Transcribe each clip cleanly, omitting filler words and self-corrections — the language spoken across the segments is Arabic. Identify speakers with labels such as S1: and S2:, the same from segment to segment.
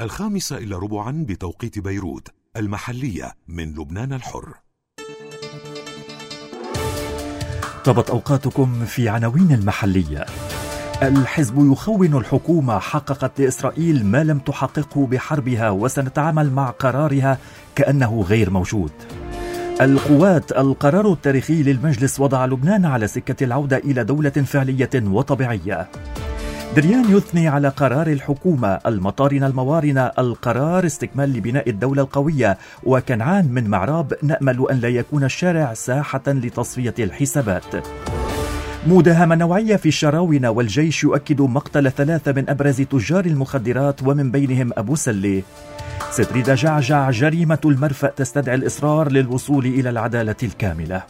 S1: 5:15 بتوقيت بيروت المحلية من لبنان الحر.
S2: طابت أوقاتكم في عناوين المحلية. الحزب يخون الحكومة، حققت لإسرائيل ما لم تحققه بحربها وسنتعامل مع قرارها كأنه غير موجود. القوات، القرار التاريخي للمجلس وضع لبنان على سكة العودة إلى دولة فعلية وطبيعية. دريان يثني على قرار الحكومة. المطارن الموارنة، القرار استكمال لبناء الدولة القوية. وكنعان من معراب، نأمل أن لا يكون الشارع ساحة لتصفية الحسابات. مداهمة نوعية في الشراونة، والجيش يؤكد مقتل 3 من أبرز تجار المخدرات ومن بينهم أبو سلة. ستريد جعجع، جريمة المرفأ تستدعي الإصرار للوصول إلى العدالة الكاملة.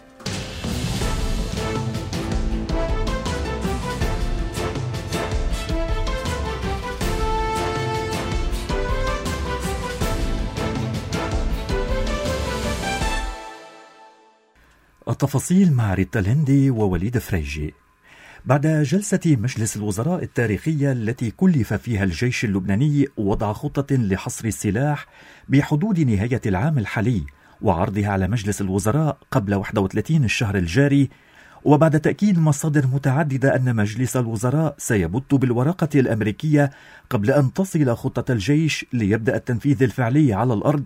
S2: التفاصيل مع ريتا الهندي ووليد فريجي. بعد جلسة مجلس الوزراء التاريخية التي كلف فيها الجيش اللبناني وضع خطة لحصر السلاح بحدود نهاية العام الحالي وعرضها على مجلس الوزراء قبل 31 الشهر الجاري، وبعد تأكيد مصادر متعددة أن مجلس الوزراء سيبت بالورقة الأمريكية قبل أن تصل خطة الجيش ليبدأ التنفيذ الفعلي على الأرض،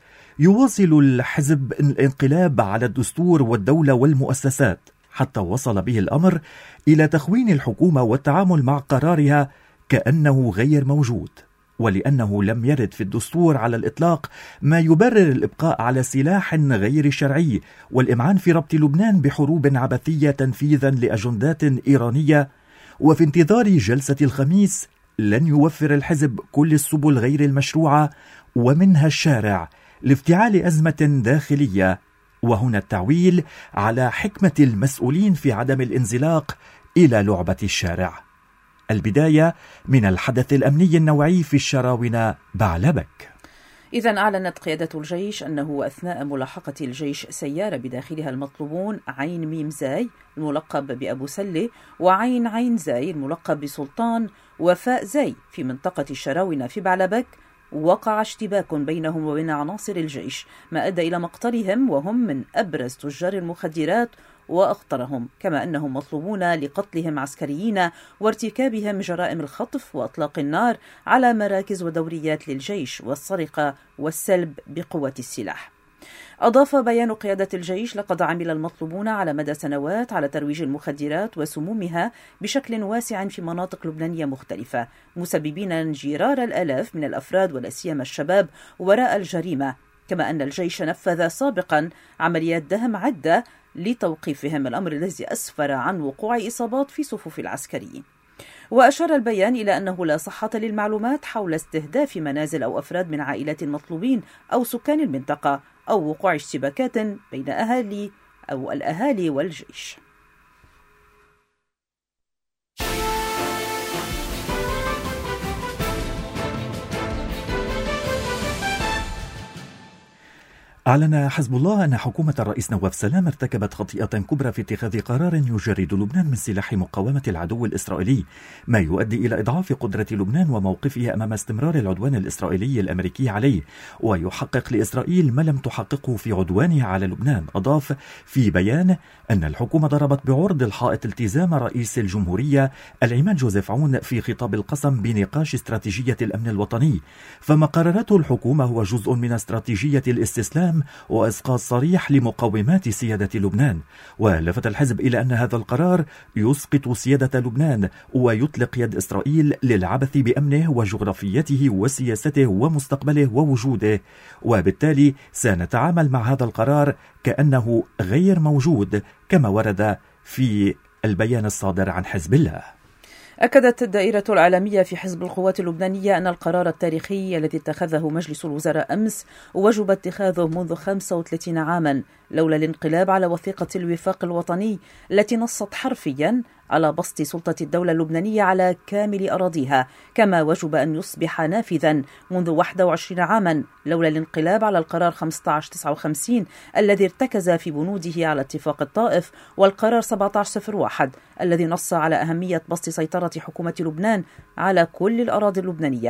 S2: يواصل الحزب الانقلاب على الدستور والدولة والمؤسسات حتى وصل به الأمر إلى تخوين الحكومة والتعامل مع قرارها كأنه غير موجود، ولأنه لم يرد في الدستور على الإطلاق ما يبرر الإبقاء على سلاح غير شرعي والإمعان في ربط لبنان بحروب عبثية تنفيذا لأجندات إيرانية. وفي انتظار جلسة الخميس لن يوفر الحزب كل السبل غير المشروعة ومنها الشارع لافتعال أزمة داخلية، وهنا التعويل على حكمة المسؤولين في عدم الانزلاق إلى لعبة الشارع. البداية من الحدث الأمني النوعي في الشراونة بعلبك.
S3: إذن أعلنت قيادة الجيش أنه أثناء ملاحقة الجيش سيارة بداخلها المطلوبون عين ميم زاي الملقب بأبو سلة وعين عين زاي الملقب بسلطان وفاء زاي في منطقة الشراونة في بعلبك، وقع اشتباك بينهم وبين عناصر الجيش ما أدى إلى مقتلهم، وهم من أبرز تجار المخدرات وأخطرهم، كما أنهم مطلوبون لقتلهم عسكريين وارتكابهم جرائم الخطف وأطلاق النار على مراكز ودوريات للجيش والسرقة والسلب بقوة السلاح. أضاف بيان قيادة الجيش: لقد عمل المطلوبون على مدى سنوات على ترويج المخدرات وسمومها بشكل واسع في مناطق لبنانية مختلفة، مسببين انجرار الآلاف من الأفراد ولا سيما الشباب وراء الجريمة، كما أن الجيش نفذ سابقا عمليات دهم عدة لتوقيفهم، الأمر الذي أسفر عن وقوع إصابات في صفوف العسكريين. وأشار البيان إلى أنه لا صحة للمعلومات حول استهداف منازل أو أفراد من عائلات المطلوبين أو سكان المنطقة أو وقوع اشتباكات بين الأهالي والجيش.
S2: أعلن حزب الله أن حكومة الرئيس نواف سلام ارتكبت خطيئة كبرى في اتخاذ قرار يجرد لبنان من سلاح مقاومة العدو الإسرائيلي، ما يؤدي إلى إضعاف قدرة لبنان وموقفه أمام استمرار العدوان الإسرائيلي الأمريكي عليه، ويحقق لإسرائيل ما لم تحققه في عدوانها على لبنان. أضاف في بيان أن الحكومة ضربت بعرض الحائط التزام رئيس الجمهورية العماد جوزيف عون في خطاب القسم بنقاش استراتيجية الأمن الوطني، فما قررته الحكومة هو جزء من استراتيجية الاستسلام وإسقاط صريح لمقومات سيادة لبنان. ولفت الحزب إلى أن هذا القرار يسقط سيادة لبنان ويطلق يد إسرائيل للعبث بأمنه وجغرافيته وسياسته ومستقبله ووجوده، وبالتالي سنتعامل مع هذا القرار كأنه غير موجود، كما ورد في البيان الصادر عن حزب الله.
S3: أكدت الدائرة العالمية في حزب القوات اللبنانية أن القرار التاريخي الذي اتخذه مجلس الوزراء أمس وجب اتخاذه منذ 35 عاما لولا الانقلاب على وثيقة الوفاق الوطني التي نصت حرفيا على بسط سلطة الدولة اللبنانية على كامل أراضيها، كما وجب أن يصبح نافذا منذ 21 عاما لولا الانقلاب على القرار 1559 الذي ارتكز في بنوده على اتفاق الطائف، والقرار 1701 الذي نص على أهمية بسط سيطرة حكومة لبنان على كل الأراضي اللبنانية.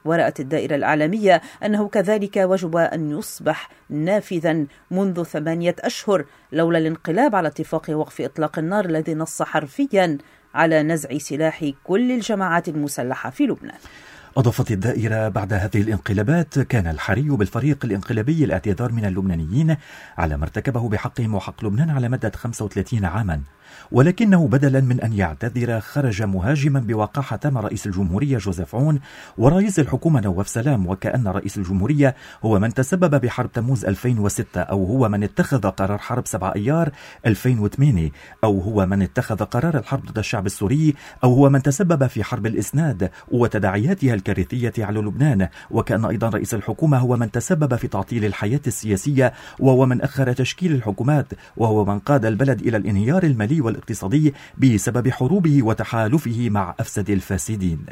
S3: ورأت الدائرة الإعلامية أنه كذلك وجب أن يصبح نافذا منذ 8 أشهر لولا الانقلاب على اتفاق وقف إطلاق النار الذي نص حرفيا على نزع سلاح كل الجماعات المسلحة في لبنان.
S2: أضافت الدائرة: بعد هذه الانقلابات كان الحري بالفريق الانقلابي الاعتذار من اللبنانيين على ما ارتكبه بحقهم وحق لبنان على مدة 35 عاما، ولكنه بدلا من أن يعتذر خرج مهاجما بوقاحة رئيس الجمهورية جوزيف عون ورئيس الحكومة نواف سلام، وكأن رئيس الجمهورية هو من تسبب بحرب تموز 2006، أو هو من اتخذ قرار حرب 7 أيار 2008، أو هو من اتخذ قرار الحرب ضد الشعب السوري، أو هو من تسبب في حرب الإسناد وتداعياتها الكارثية على لبنان، وكأن أيضا رئيس الحكومة هو من تسبب في تعطيل الحياة السياسية، وهو من أخر تشكيل الحكومات، وهو من قاد البلد إلى الانهيار المالي والاقتصادي بسبب حروبه وتحالفه مع أفسد الفاسدين.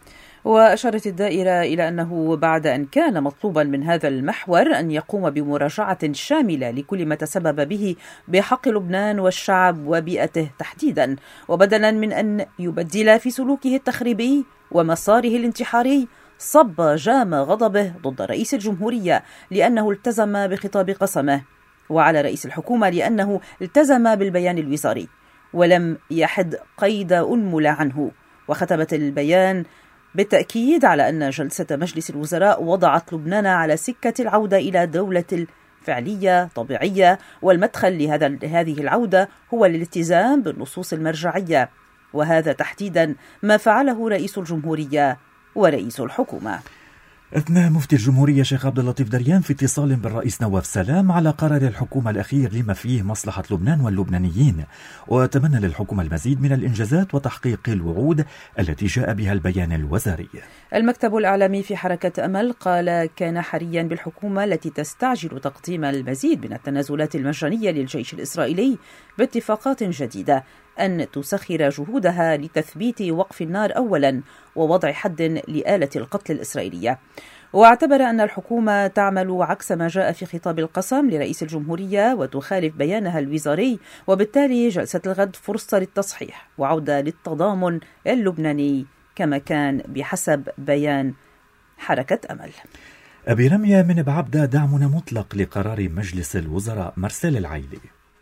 S3: وأشارت الدائرة إلى أنه بعد أن كان مطلوبا من هذا المحور أن يقوم بمراجعة شاملة لكل ما تسبب به بحق لبنان والشعب وبيئته تحديدا، وبدلا من أن يبدل في سلوكه التخريبي ومساره الانتحاري صب جام غضبه ضد رئيس الجمهورية لأنه التزم بخطاب قسمه، وعلى رئيس الحكومة لأنه التزم بالبيان الوزاري ولم يحد قيد أنمل عنه. وختمت البيان بالتأكيد على أن جلسة مجلس الوزراء وضعت لبنان على سكة العودة إلى دولة فعلية طبيعية، والمدخل لهذه العودة هو الالتزام بالنصوص المرجعية، وهذا تحديدا ما فعله رئيس الجمهورية ورئيس الحكومة.
S2: أثنى مفتي الجمهورية شيخ عبد اللطيف دريان في اتصال بالرئيس نواف سلام على قرار الحكومة الأخير لما فيه مصلحة لبنان واللبنانيين، وتمنى للحكومة المزيد من الإنجازات وتحقيق الوعود التي جاء بها البيان الوزاري.
S3: المكتب الإعلامي في حركة أمل قال: كان حريا بالحكومة التي تستعجل تقديم المزيد من التنازلات المجانية للجيش الإسرائيلي باتفاقات جديدة أن تسخر جهودها لتثبيت وقف النار أولا ووضع حد لآلة القتل الإسرائيلية. واعتبر أن الحكومة تعمل عكس ما جاء في خطاب القسم لرئيس الجمهورية وتخالف بيانها الوزاري، وبالتالي جلسة الغد فرصة للتصحيح وعودة للتضامن اللبناني كما كان بحسب بيان حركة أمل.
S2: أبي رمية من بعبدة: دعمنا مطلق لقرار مجلس الوزراء. مرسل العيلي.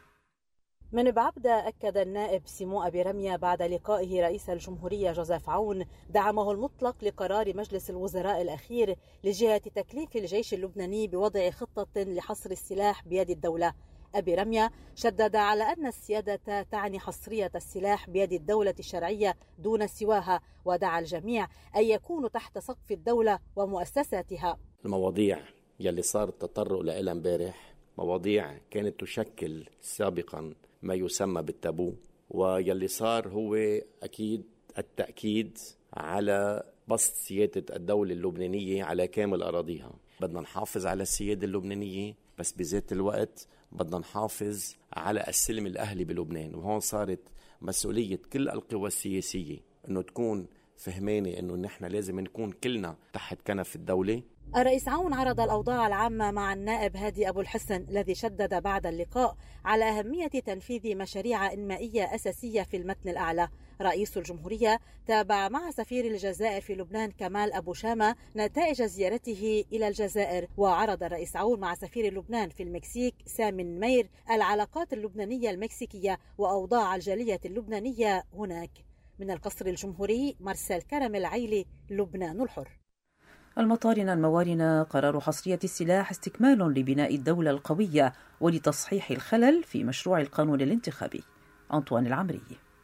S4: من بعبدة أكد النائب سيمو أبي رمية بعد لقائه رئيس الجمهورية جوزيف عون دعمه المطلق لقرار مجلس الوزراء الأخير لجهة تكليف الجيش اللبناني بوضع خطة لحصر السلاح بيد الدولة. أبي رمية شدد على أن السيادة تعني حصرية السلاح بيد الدولة الشرعية دون سواها، ودعا الجميع أن يكونوا تحت سقف الدولة ومؤسساتها.
S5: المواضيع يلي صار التطرق لها امبارح مواضيع كانت تشكل سابقا ما يسمى بالتابو، ويلي صار هو أكيد التأكيد على بسط سيادة الدولة اللبنانية على كامل أراضيها. بدنا نحافظ على السيادة اللبنانية، بس بذات الوقت بدنا نحافظ على السلم الأهلي بلبنان. وهون صارت مسؤولية كل القوى السياسية أنه تكون فهماني أنه نحن لازم نكون كلنا تحت كنف الدولة.
S4: الرئيس عون عرض الأوضاع العامة مع النائب هادي أبو الحسن الذي شدد بعد اللقاء على أهمية تنفيذ مشاريع إنمائية أساسية في المتن الأعلى. رئيس الجمهورية تابع مع سفير الجزائر في لبنان كمال أبو شامة نتائج زيارته إلى الجزائر، وعرض الرئيس عون مع سفير لبنان في المكسيك سامي نمير العلاقات اللبنانية المكسيكية وأوضاع الجالية اللبنانية هناك. من القصر الجمهوري مرسل كرم العيلي، لبنان الحر.
S3: المطارنة الموارنة: قرار حصرية السلاح استكمال لبناء الدولة القوية ولتصحيح الخلل في مشروع القانون الانتخابي. أنطوان العمري.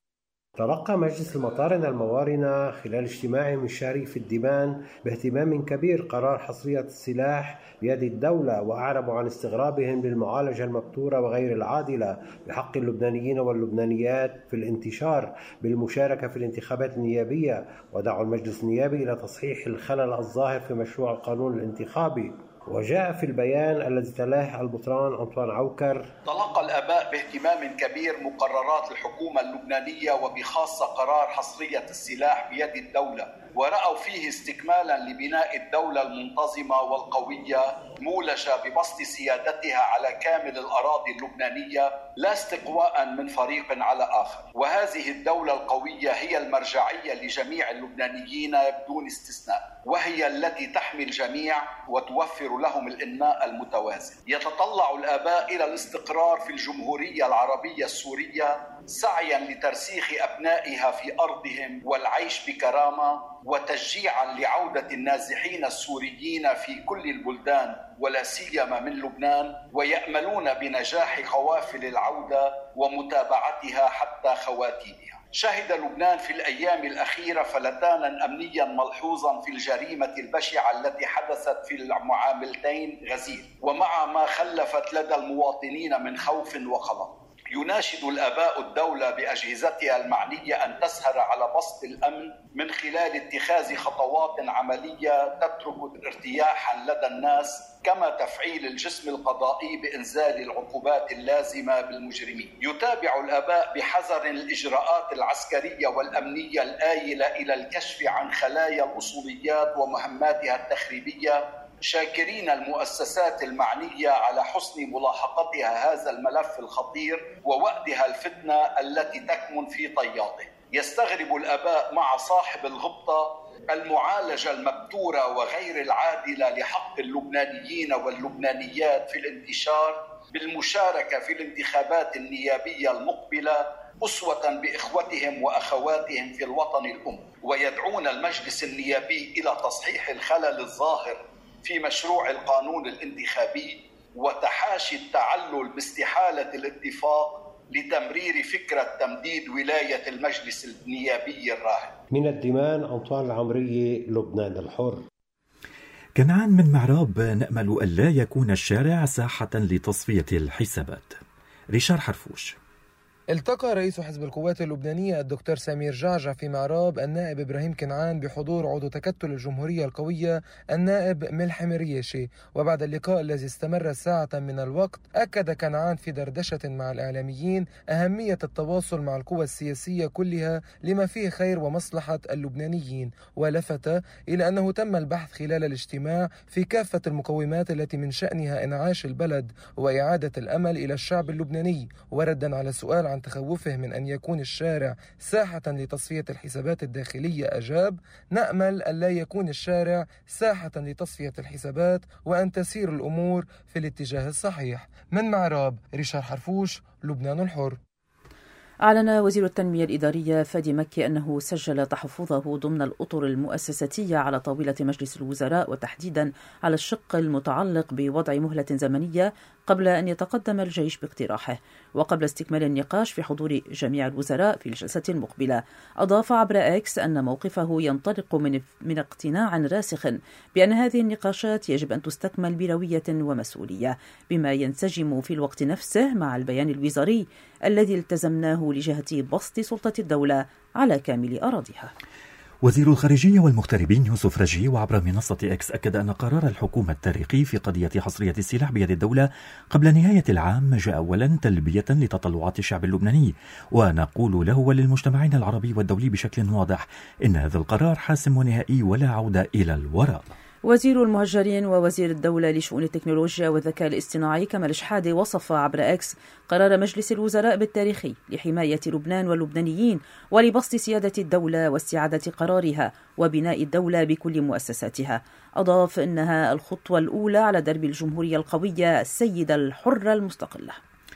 S6: تلقى مجلس المطارنة الموارنة خلال اجتماع من شهر في الديمان باهتمام كبير قرار حصرية السلاح بيد الدولة، وأعربوا عن استغرابهم للمعالجة المبتورة وغير العادلة بحق اللبنانيين واللبنانيات في الانتشار بالمشاركة في الانتخابات النيابية، ودعوا المجلس النيابي إلى تصحيح الخلل الظاهر في مشروع القانون الانتخابي. وجاء في البيان الذي تلاه البطران أنطوان عوكر:
S7: تلقى الآباء باهتمام كبير مقررات الحكومة اللبنانية وبخاصة قرار حصرية السلاح بيد الدولة، ورأوا فيه استكمالا لبناء الدولة المنتظمة والقوية مولجة ببسط سيادتها على كامل الأراضي اللبنانية لا استقواء من فريق على آخر. وهذه الدولة القوية هي المرجعية لجميع اللبنانيين بدون استثناء، وهي التي تحمي الجميع وتوفر لهم الإنماء المتوازن. يتطلع الآباء إلى الاستقرار في الجمهورية العربية السورية سعيا لترسيخ أبنائها في أرضهم والعيش بكرامة، وتشجيعا لعودة النازحين السوريين في كل البلدان ولا سيما من لبنان، ويأملون بنجاح قوافل العودة ومتابعتها حتى خواتيمها. شهد لبنان في الأيام الأخيرة فلتانا أمنيا ملحوظا في الجريمة البشعة التي حدثت في المعاملتين غزير، ومع ما خلفت لدى المواطنين من خوف وقلق. يناشد الآباء الدولة بأجهزتها المعنية أن تسهر على بسط الأمن من خلال اتخاذ خطوات عملية تترك ارتياحا لدى الناس، كما تفعيل الجسم القضائي بإنزال العقوبات اللازمة بالمجرمين. يتابع الآباء بحذر الإجراءات العسكرية والأمنية الآيلة إلى الكشف عن خلايا الأصوليات ومهماتها التخريبية، شاكرين المؤسسات المعنية على حسن ملاحقتها هذا الملف الخطير ووأدها الفتنة التي تكمن في طياته. يستغرب الآباء مع صاحب الغبطة المعالجة المبتورة وغير العادلة لحق اللبنانيين واللبنانيات في الانتشار بالمشاركة في الانتخابات النيابية المقبلة أسوة بإخوتهم وأخواتهم في الوطن الأم، ويدعون المجلس النيابي إلى تصحيح الخلل الظاهر في مشروع القانون الانتخابي وتحاشي التعلل باستحالة الاتفاق لتمرير فكرة تمديد ولاية المجلس النيابي الراهن.
S6: من الدمان، أنطوان العمرية، لبنان الحر.
S2: كنعان من معراب: نأمل ألا يكون الشارع ساحة لتصفية الحسابات. ريشار حرفوش.
S8: التقى رئيس حزب القوات اللبنانية الدكتور سمير جعجع في معراب النائب إبراهيم كنعان بحضور عضو تكتل الجمهورية القوية النائب ملحم رياشي. وبعد اللقاء الذي استمر ساعة من الوقت، أكد كنعان في دردشة مع الإعلاميين أهمية التواصل مع القوى السياسية كلها لما فيه خير ومصلحة اللبنانيين، ولفت إلى أنه تم البحث خلال الاجتماع في كافة المقومات التي من شأنها إنعاش البلد وإعادة الأمل إلى الشعب اللبناني. وردا على سؤال عن تخوفه من أن يكون الشارع ساحة لتصفية الحسابات الداخلية، أجاب: نأمل أن لا يكون الشارع ساحة لتصفية الحسابات وأن تسير الأمور في الاتجاه الصحيح. من معراب، ريشار حرفوش، لبنان الحر.
S3: أعلن وزير التنمية الإدارية فادي مكي أنه سجل تحفظه ضمن الأطر المؤسساتية على طاولة مجلس الوزراء، وتحديدا على الشق المتعلق بوضع مهلة زمنية قبل أن يتقدم الجيش باقتراحه وقبل استكمال النقاش في حضور جميع الوزراء في الجلسة المقبلة. أضاف عبر إكس أن موقفه ينطلق من اقتناع راسخ بأن هذه النقاشات يجب أن تستكمل بروية ومسؤولية، بما ينسجم في الوقت نفسه مع البيان الوزاري الذي التزمناه لجهة بسط سلطة الدولة على كامل أراضيها.
S2: وزير الخارجية والمغتربين يوسف رجي وعبر منصة إكس أكد أن قرار الحكومة التاريخي في قضية حصرية السلاح بيد الدولة قبل نهاية العام جاء أولا تلبية لتطلعات الشعب اللبناني، ونقول له وللمجتمعين العربي والدولي بشكل واضح إن هذا القرار حاسم ونهائي ولا عودة إلى الوراء.
S3: وزير المهجرين ووزير الدولة لشؤون التكنولوجيا والذكاء الاصطناعي كمال شحادة وصف عبر إكس قرار مجلس الوزراء بالتاريخي لحماية لبنان واللبنانيين ولبسط سيادة الدولة واستعادة قرارها وبناء الدولة بكل مؤسساتها. أضاف إنها الخطوة الأولى على درب الجمهورية القوية السيدة الحرة المستقلة.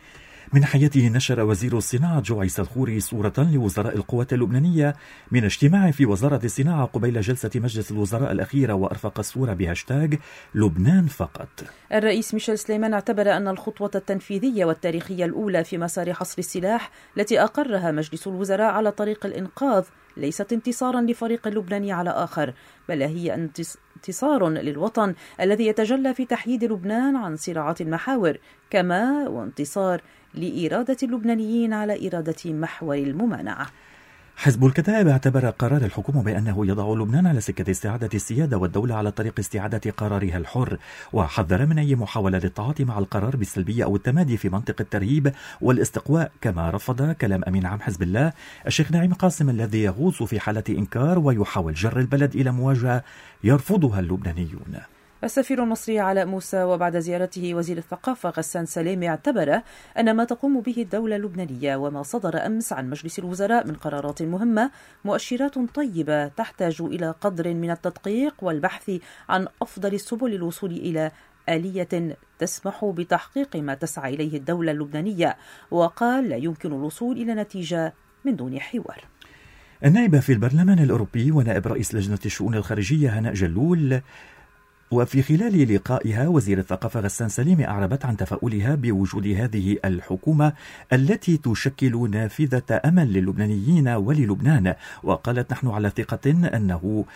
S2: من حياته نشر وزير الصناعة جوعيس الخوري صورة لوزراء القوات اللبنانية من اجتماع في وزارة الصناعة قبيل جلسة مجلس الوزراء الأخيرة، وأرفق الصورة بهاشتاج لبنان فقط.
S3: الرئيس ميشيل سليمان اعتبر أن الخطوة التنفيذية والتاريخية الأولى في مسار حصر السلاح التي أقرها مجلس الوزراء على طريق الإنقاذ ليست انتصارا لفريق لبناني على آخر، بل هي انتصار للوطن الذي يتجلى في تحييد لبنان عن صراعات المحاور، كما وانتصار لإرادة اللبنانيين على إرادة محور الممانعة.
S2: حزب الكتائب اعتبر قرار الحكومة بأنه يضع لبنان على سكة استعادة السيادة والدولة على طريق استعادة قرارها الحر، وحذر من أي محاولة للتعاطي مع القرار بالسلبية أو التمادي في منطق الترهيب والاستقواء، كما رفض كلام أمين عام حزب الله الشيخ نعيم قاسم الذي يغوص في حالة إنكار ويحاول جر البلد إلى مواجهة يرفضها اللبنانيون.
S3: السفير المصري علاء موسى وبعد زيارته وزير الثقافة غسان سلامة اعتبر أن ما تقوم به الدولة اللبنانية وما صدر أمس عن مجلس الوزراء من قرارات مهمة مؤشرات طيبة تحتاج إلى قدر من التدقيق والبحث عن أفضل السبل للوصول إلى آلية تسمح بتحقيق ما تسعى إليه الدولة اللبنانية، وقال لا يمكن الوصول إلى نتيجة من دون حوار.
S2: النائبة في البرلمان الأوروبي ونائب رئيس لجنة الشؤون الخارجية هناء جلول، وفي خلال لقائها وزير الثقافة غسان سلامة أعربت عن تفاؤلها بوجود هذه الحكومة التي تشكل نافذة أمل للبنانيين وللبنان، وقالت نحن على ثقة إنه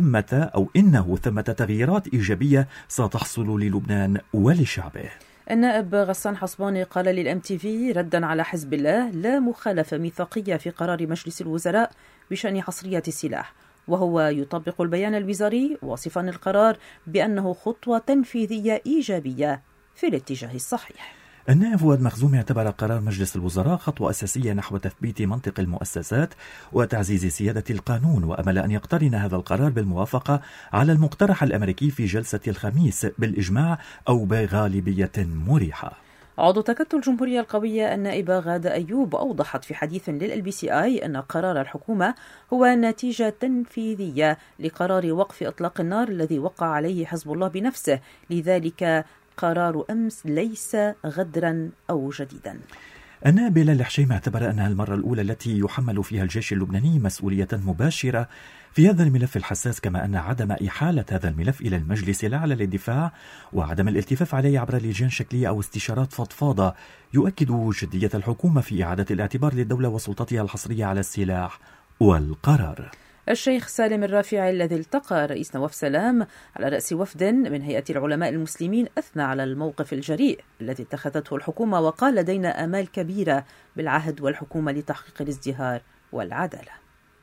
S2: ثمة تغييرات إيجابية ستحصل للبنان ولشعبه.
S3: النائب غسان حصباني قال للMTV ردا على حزب الله لا مخالفة ميثاقية في قرار مجلس الوزراء بشأن حصرية السلاح، وهو يطبق البيان الوزاري واصفا القرار بأنه خطوة تنفيذية إيجابية في الاتجاه الصحيح.
S2: النائب فؤاد مخزومي اعتبر قرار مجلس الوزراء خطوة أساسية نحو تثبيت منطق المؤسسات وتعزيز سيادة القانون، وأمل أن يقترن هذا القرار بالموافقة على المقترح الأمريكي في جلسة الخميس بالإجماع أو بغالبية مريحة.
S3: عضو تكتل الجمهورية القوية النائبة غادة أيوب أوضحت في حديث للLBCI أن قرار الحكومة هو نتيجة تنفيذية لقرار وقف إطلاق النار الذي وقع عليه حزب الله بنفسه، لذلك قرار أمس ليس غدرا أو جديدا.
S2: النائب بلال الحشيم اعتبر أنها المرة الأولى التي يحمل فيها الجيش اللبناني مسؤولية مباشرة في هذا الملف الحساس، كما أن عدم إحالة هذا الملف إلى المجلس الأعلى للدفاع وعدم الالتفاف عليه عبر لجان شكلية أو استشارات فضفاضة يؤكد جدية الحكومة في إعادة الاعتبار للدولة وسلطتها الحصرية على السلاح والقرار.
S3: الشيخ سالم الرافعي الذي التقى رئيس نواف سلام على رأس وفد من هيئة العلماء المسلمين أثنى على الموقف الجريء الذي اتخذته الحكومة، وقال لدينا آمال كبيرة بالعهد والحكومة لتحقيق الازدهار والعدالة.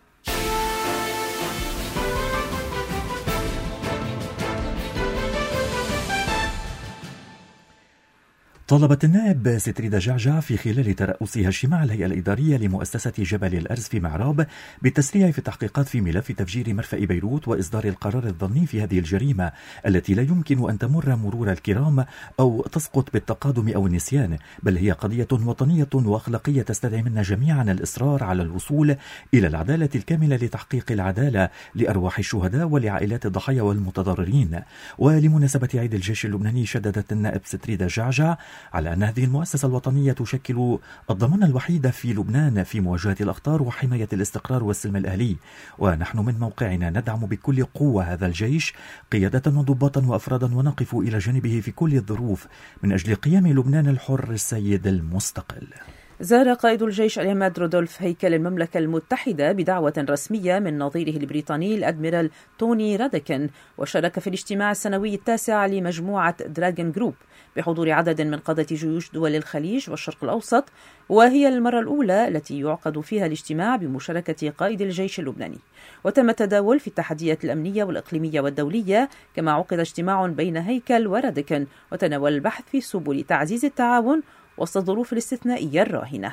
S2: طلبت النائب ستريدة جعجع في خلال ترأسها اجتماع الهيئة الإدارية لمؤسسة جبل الأرز في معراب بالتسريع في التحقيقات في ملف تفجير مرفأ بيروت وإصدار القرار الظني في هذه الجريمة التي لا يمكن أن تمر مرور الكرام أو تسقط بالتقادم أو النسيان، بل هي قضية وطنية وأخلاقية تستدعي منا جميعا الإصرار على الوصول إلى العدالة الكاملة لتحقيق العدالة لأرواح الشهداء ولعائلات الضحايا والمتضررين. ولمناسبة عيد الجيش اللبناني شددت النائب ستريدة جعجع على أن هذه المؤسسة الوطنية تشكل الضمانة الوحيدة في لبنان في مواجهة الأخطار وحماية الاستقرار والسلم الأهلي، ونحن من موقعنا ندعم بكل قوة هذا الجيش قيادة وضباطا وأفرادا ونقف إلى جانبه في كل الظروف من أجل قيام لبنان الحر السيد المستقل.
S3: زار قائد الجيش العماد رودولف هيكل المملكة المتحدة بدعوة رسمية من نظيره البريطاني الأدميرال توني رادكن، وشارك في الاجتماع السنوي التاسع لمجموعة دراغون جروب بحضور عدد من قادة جيوش دول الخليج والشرق الأوسط، وهي المرة الأولى التي يعقد فيها الاجتماع بمشاركة قائد الجيش اللبناني. وتم التداول في التحديات الأمنية والإقليمية والدولية، كما عقد اجتماع بين هيكل ورادكن وتناول البحث في سبل تعزيز التعاون وسط الظروف الاستثنائية الراهنة.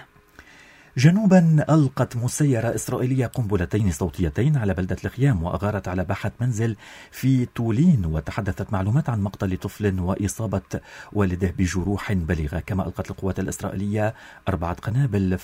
S2: جنوبا ألقت مسيرة إسرائيلية قنبلتين صوتيتين على بلدة الخيام وأغارت على باحة منزل في تولين، وتحدثت معلومات عن مقتل طفل وإصابة والده بجروح بليغة. كما ألقت القوات الإسرائيلية 4 قنابل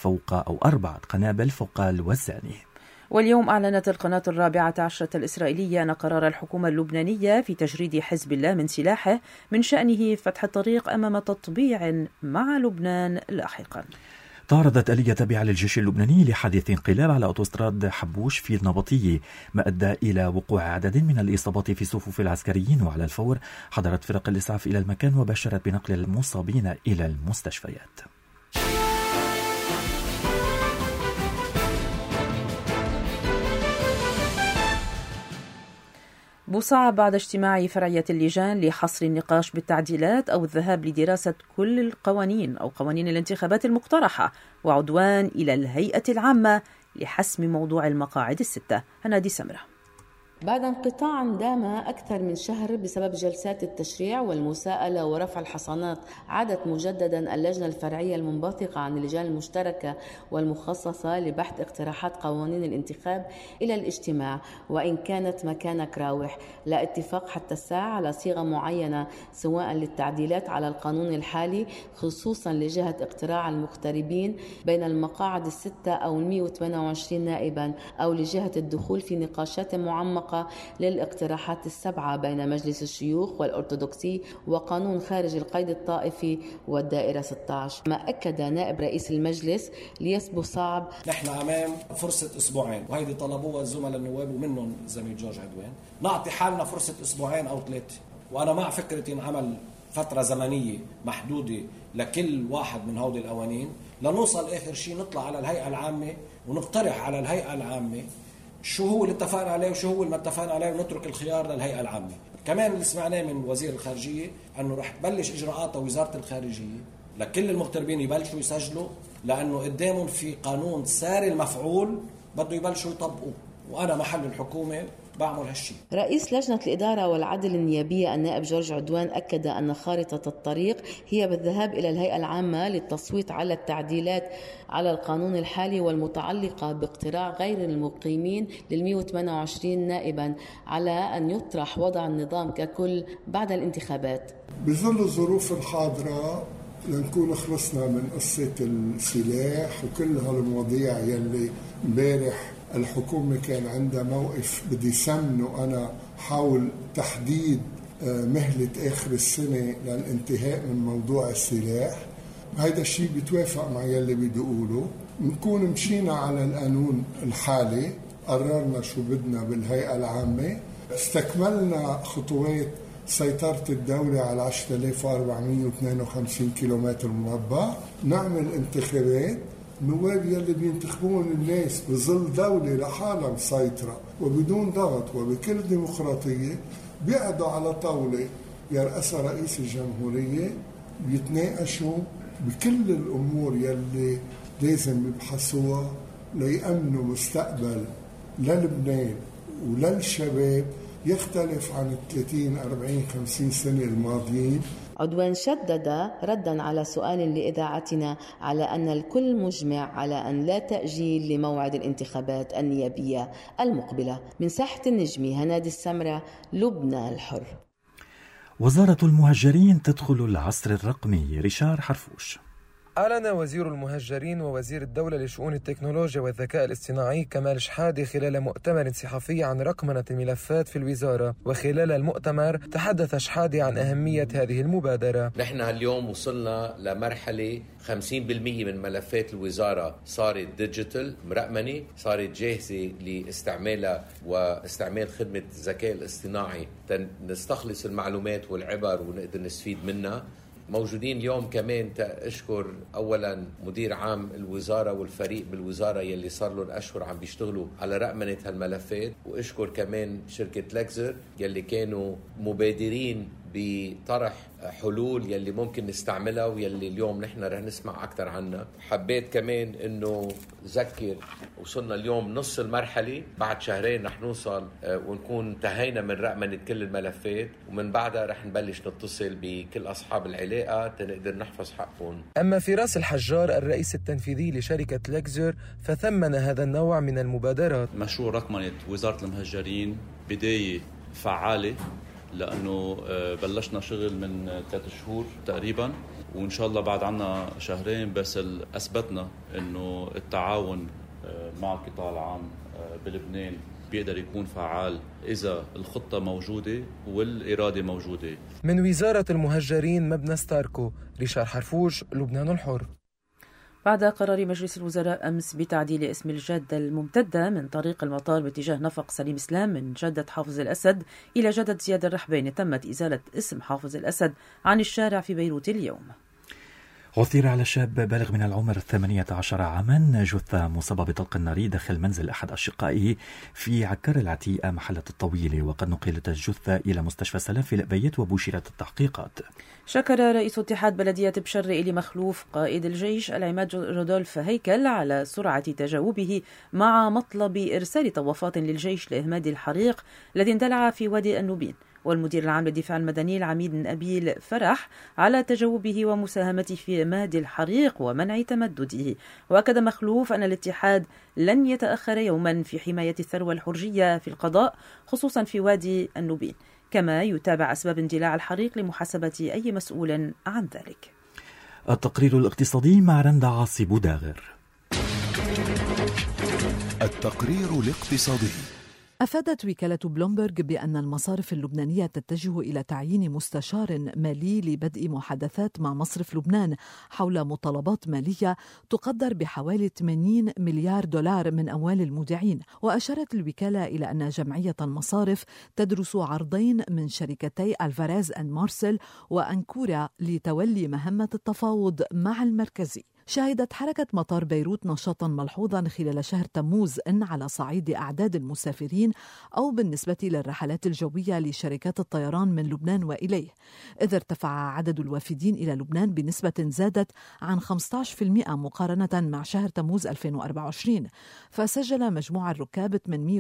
S2: فوق الوزاني.
S3: واليوم أعلنت القناة 14 الإسرائيلية أن قرار الحكومة اللبنانية في تجريد حزب الله من سلاحه من شأنه فتح الطريق أمام تطبيع مع لبنان لاحقا.
S2: تعرضت آلية تابعة للجيش اللبناني لحادث انقلاب على أوتوستراد حبوش في النبطية، ما أدى إلى وقوع عدد من الإصابات في صفوف العسكريين، وعلى الفور حضرت فرق الإسعاف إلى المكان وبشرت بنقل المصابين إلى المستشفيات.
S3: بوصعب بعد اجتماع فرعية اللجان لحصر النقاش بالتعديلات أو الذهاب لدراسة كل القوانين أو قوانين الانتخابات المقترحة وعدوان إلى الهيئة العامة لحسم موضوع المقاعد الستة. هنادي سمرة.
S9: بعد انقطاع دام أكثر من شهر بسبب جلسات التشريع والمساءلة ورفع الحصانات، عادت مجددا اللجنة الفرعية المنبثقة عن اللجان المشتركة والمخصصة لبحث اقتراحات قوانين الانتخاب إلى الاجتماع، وإن كانت مكانك راوح. لا اتفاق حتى الساعة على صيغة معينة سواء للتعديلات على القانون الحالي خصوصا لجهة اقتراع المغتربين بين المقاعد الستة أو 128 نائبا، أو لجهة الدخول في نقاشات معمقة للاقتراحات السبعة بين مجلس الشيوخ والأرثوذكسي وقانون خارج القيد الطائفي والدائرة 16. ما أكد نائب رئيس المجلس ليس بوصعب:
S10: نحن أمام فرصة أسبوعين، وهيدي طلبوها الزملاء النواب ومنهم الزميل جورج عدوان، نعطي حالنا فرصة أسبوعين أو 3. وأنا مع فكرة ينعمل فترة زمنية محدودة لكل واحد من هودي القوانين لنوصل آخر شيء نطلع على الهيئة العامة ونقترح على الهيئة العامة شو هو اللي اتفقنا عليه وشو هو اللي ما اتفقنا عليه، ونترك الخيار للهيئة العامة. كمان اللي سمعناه من وزير الخارجية أنه رح تبلش إجراءاتها وزارة الخارجية لكل المغتربين يبلشوا يسجلوا، لأنه قدامهم في قانون ساري المفعول بده يبلشوا يطبقوه، وأنا محل الحكومة بعمل هالشيء.
S9: رئيس لجنة الإدارة والعدل النيابية النائب جورج عدوان أكد أن خارطة الطريق هي بالذهاب إلى الهيئة العامة للتصويت على التعديلات على القانون الحالي والمتعلقة باقتراع غير المقيمين لل128 نائبا، على أن يطرح وضع النظام ككل بعد الانتخابات.
S11: بظل الظروف الحاضرة لنكون خلصنا من قصة السلاح وكل هالمواضيع يلي امبارح الحكومة كان عندها موقف بدي سمنه أنا حول تحديد مهلة آخر السنة للانتهاء من موضوع السلاح. هيدا الشيء بيتوافق مع يلي بدي أقوله. نكون مشينا على القانون الحالي، قررنا شو بدنا بالهيئة العامة، استكملنا خطوات سيطرة الدولة على 10452 كيلومتر مربع، نعمل انتخابات نواب يلي بينتخبون الناس بظل دولة لحالها مسيطرة وبدون ضغط وبكل ديمقراطية، بيقعدوا على طاولة يرأسها رئيس الجمهورية، بيتناقشوا بكل الأمور يلي لازم يبحثوها ليأمنوا مستقبل للبنان وللشباب يختلف عن 30 40 50 سنة الماضيين.
S9: عدوان شدد ردا على سؤال لإذاعتنا على أن الكل مجمع على أن لا تأجيل لموعد الانتخابات النيابية المقبلة. من ساحة النجمي، هنادي السمرة، لبنان الحر.
S2: وزارة المهجرين تدخل العصر الرقمي. ريشار حرفوش.
S8: أعلن وزير المهجرين ووزير الدولة لشؤون التكنولوجيا والذكاء الاصطناعي كمال شحادة خلال مؤتمر صحفي عن رقمنة الملفات في الوزارة. وخلال المؤتمر تحدث شحادة عن أهمية هذه المبادرة.
S5: نحن اليوم وصلنا لمرحلة 50% من ملفات الوزارة صارت ديجيتال مرقمنة، صارت جاهزة لاستعمالها واستعمال خدمة الذكاء الاصطناعي نستخلص المعلومات والعبر ونقدر نستفيد منها. موجودين اليوم كمان أشكر أولا مدير عام الوزارة والفريق بالوزارة يلي صار لهم أشهر عم بيشتغلوا على رقمنة هالملفات، وأشكر كمان شركة لكزر يلي كانوا مبادرين بطرح حلول يلي ممكن نستعملها ويلي اليوم نحن رح نسمع أكثر عنها. حبيت كمان إنه ذكر وصلنا اليوم نص المرحلة، بعد شهرين رح نوصل ونكون انتهينا من رقمنة كل الملفات، ومن بعدها رح نبلش نتصل بكل أصحاب العلاقة تنقدر نحفظ حقهم.
S8: أما فراس الحجار الرئيس التنفيذي لشركة لكزر فثمن هذا النوع من المبادرات.
S12: مشروع رقمنة وزارة المهجرين بداية فعالة، لأنه بلشنا شغل من 3 شهور تقريبا، وإن شاء الله بعد عنا شهرين بس أثبتنا أنه التعاون مع القطاع العام بلبنان بيقدر يكون فعال إذا الخطة موجودة والإرادة موجودة.
S8: من وزارة المهجرين مبنى ستاركو. ريشار حرفوش، لبنان الحر.
S3: بعد قرار مجلس الوزراء أمس بتعديل اسم الجادة الممتدة من طريق المطار باتجاه نفق سليم إسلام من جادة حافظ الأسد إلى جادة زياد الرحباني، تمت إزالة اسم حافظ الأسد عن الشارع في بيروت اليوم.
S2: عثر على شاب بالغ من العمر 18 عاما جثة مصابة بطلق ناري داخل منزل أحد أشقائه في عكار العتيقة محلة الطويلة، وقد نقلت الجثة إلى مستشفى سلام في الأبيات وبشرت التحقيقات.
S3: شكر رئيس اتحاد بلدية بشر إلي مخلوف قائد الجيش العماد رودولف هيكل على سرعة تجاوبه مع مطلب إرسال طوافات للجيش لإهماد الحريق الذي اندلع في وادي النوبين، والمدير العام للدفاع المدني العميد نبيل فرح على تجاوبه ومساهمته في إمهاد الحريق ومنع تمدده. وأكد مخلوف أن الاتحاد لن يتأخر يوما في حماية الثروة الحرجية في القضاء خصوصا في وادي النوبين، كما يتابع أسباب اندلاع الحريق لمحاسبة أي مسؤول عن ذلك.
S2: التقرير الاقتصادي مع رندا عاصي بوداغر.
S1: التقرير الاقتصادي.
S13: أفادت وكالة بلومبرغ بأن المصارف اللبنانية تتجه إلى تعيين مستشار مالي لبدء محادثات مع مصرف لبنان حول مطالبات مالية تقدر بحوالي 80 مليار دولار من أموال المودعين. وأشارت الوكالة إلى أن جمعية المصارف تدرس عرضين من شركتي ألفاريز أند مارسيل وأنكورا لتولي مهمة التفاوض مع المركزي. شهدت حركة مطار بيروت نشاطا ملحوظا خلال شهر تموز إن على صعيد أعداد المسافرين أو بالنسبة للرحلات الجوية لشركات الطيران من لبنان وإليه، إذ ارتفع عدد الوافدين إلى لبنان بنسبة زادت عن 15% مقارنة مع شهر تموز 2024، فسجل مجموع الركاب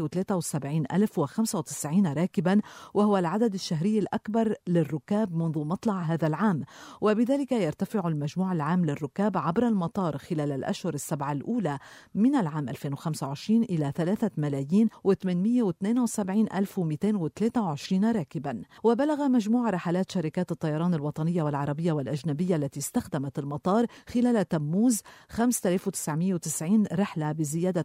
S13: 873,095 راكبا، وهو العدد الشهري الأكبر للركاب منذ مطلع هذا العام، وبذلك يرتفع المجموع العام للركاب عبر المطار خلال الأشهر السبعة الأولى من العام 2025 إلى 3,872,223 راكبا. وبلغ مجموع رحلات شركات الطيران الوطنية والعربية والأجنبية التي استخدمت المطار خلال تموز 5,990 رحلة، بزيادة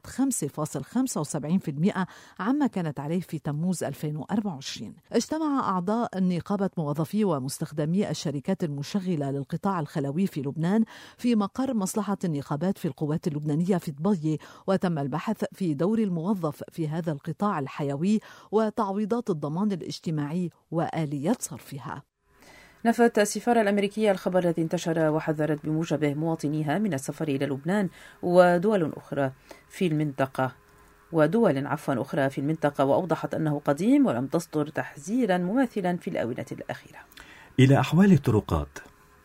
S13: 5.75% عما كانت عليه في تموز 2024. اجتمع أعضاء نقابة موظفي ومستخدمي الشركات المشغلة للقطاع الخلوي في لبنان في مقر مصلحة النقابات في القوات اللبنانية في طبية، وتم البحث في دور الموظف في هذا القطاع الحيوي وتعويضات الضمان الاجتماعي وآليات صرفها.
S3: نفت السفارة الأمريكية الخبر الذي انتشر وحذرت بموجبه مواطنيها من السفر إلى لبنان ودول أخرى في المنطقة وأوضحت أنه قديم ولم تصدر تحذيرا مماثلا في الآونة الأخيرة.
S2: إلى أحوال الطرقات.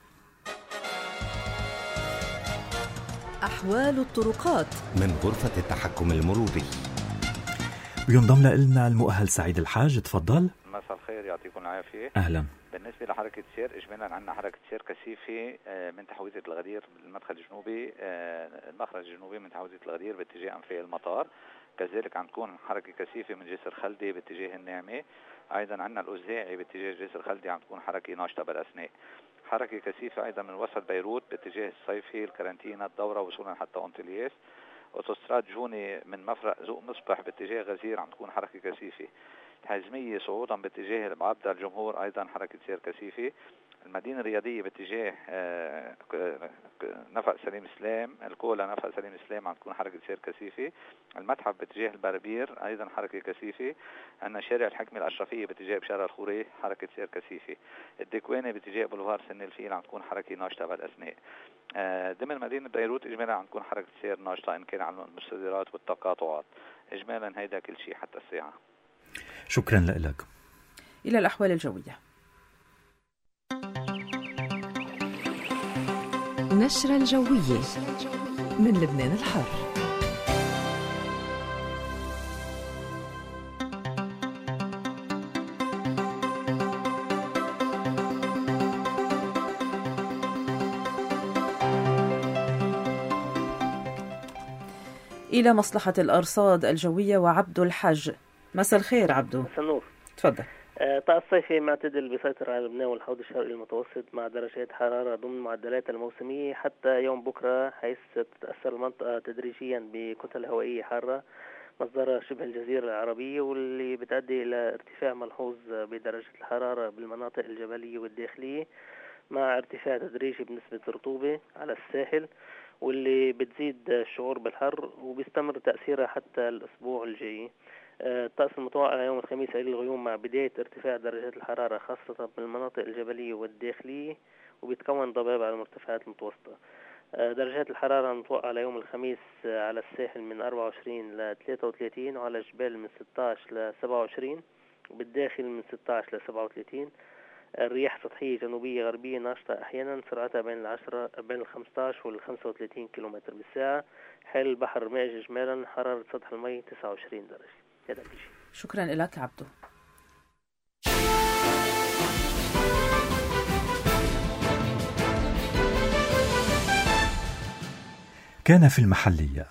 S14: أحوال الطرقات
S15: من غرفة التحكم المروري.
S2: بينضم لنا المؤهل سعيد الحاج، تفضل.
S16: مساء الخير، يعطيكم العافية.
S2: أهلا.
S16: بالنسبة لحركة سير، إجمالا عندنا حركة سير كثيفة من تحويزة الغدير بالمدخل الجنوبي، المخرج الجنوبي من تحويزة الغدير باتجاه أنفية المطار. كذلك عم تكون حركة كثيفة من جسر خلدي باتجاه النعمة. أيضا عندنا الأوزاعي باتجاه جسر خلدي عم تكون حركة ناشطة بالأثناء. حركة كثيفة أيضا من وسط بيروت باتجاه الصيفي، الكارنتينا، الدورة، وصولا حتى أونتلياس. أوتوستراد جوني من مفرق زوق مصبح باتجاه غزير عم تكون حركة كثيفة. الحزمية صعودا باتجاه المعبدة الجمهور أيضا حركة سير كثيفة. المدينة الرياضية باتجاه نفق سليم سلام، الكولا نفق سليم سلام عم تكون حركة سير كثيفة. المتحف باتجاه البربير أيضا حركة كثيفة. عندنا شارع الحكمة الأشرفية باتجاه بشارع الخوري حركة سير كثيفة. الدكوانة باتجاه بولفار سن الفيل عم تكون حركة ناشطة بالأثناء. ضمن مدينة بيروت إجمالا عم تكون حركة سير ناشطة إن كان على المستديرات والتقاطعات. إجمالا هيدا كل شيء حتى الساعة.
S2: شكرا لك.
S3: إلى الأحوال الجوية.
S14: نشرة الجوية من لبنان الحر.
S3: إلى مصلحة الأرصاد الجوية وعبد الحج. مساء الخير عبدو.
S17: مساء النور.
S3: تفضل.
S17: طقس صيفي معتدل بيسيطر على لبنان والحوض الشرقي المتوسط مع درجات حرارة ضمن معدلات الموسمية حتى يوم بكرة، حيث تتأثر المنطقة تدريجيا بكتل هوائية حارة مصدرها شبه الجزيرة العربية، واللي بتؤدي إلى ارتفاع ملحوظ بدرجة الحرارة بالمناطق الجبلية والداخلية، مع ارتفاع تدريجي بنسبة الرطوبة على الساحل، واللي بتزيد الشعور بالحر وبيستمر تأثيرها حتى الأسبوع الجاي. الطقس المتوقع يوم الخميس قليل الغيوم مع بداية ارتفاع درجات الحرارة خاصة بالمناطق الجبلية والداخلية، وبيتكون ضباب على المرتفعات المتوسطة. درجات الحرارة متوقعة على يوم الخميس على الساحل من 24 ل 33، وعلى الجبال من 16 ل 27، وبالداخل من 16 ل 37. الرياح سطحية جنوبية غربية ناشطة أحيانا، سرعتها بين ال 15 وال 35 كيلومتر بالساعة. حال البحر مائج إجمالا، حرارة سطح المي 29 درجة. هذا كل شيء.
S3: شكرا لك عبدو.
S2: كان في المحلية.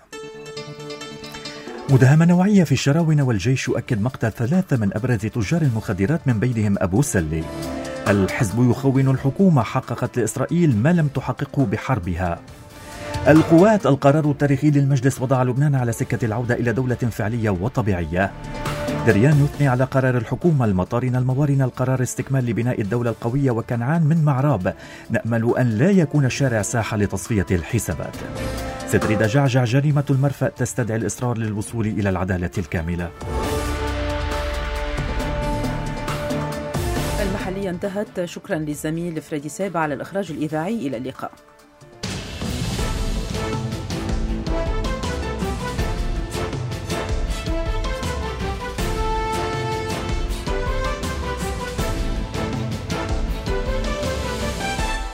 S2: مداهمة نوعية في الشراونة، والجيش يؤكد مقتل 3 من أبرز تجار المخدرات من بينهم أبو سلي. الحزب يخون الحكومة، حققت لإسرائيل ما لم تحققه بحربها. القوات، القرار التاريخي للمجلس وضع لبنان على سكة العودة إلى دولة فعلية وطبيعية. دريان يثني على قرار الحكومة. الموارنة القرار استكمال لبناء الدولة القوية. وكنعان من معراب، نأمل أن لا يكون الشارع ساحة لتصفية الحسابات. ستريد جعجع، جريمة المرفأ تستدعي الإصرار للوصول إلى العدالة الكاملة.
S3: المحلية انتهت. شكرا للزميل فريدي سابع على الإخراج الإذاعي. إلى اللقاء.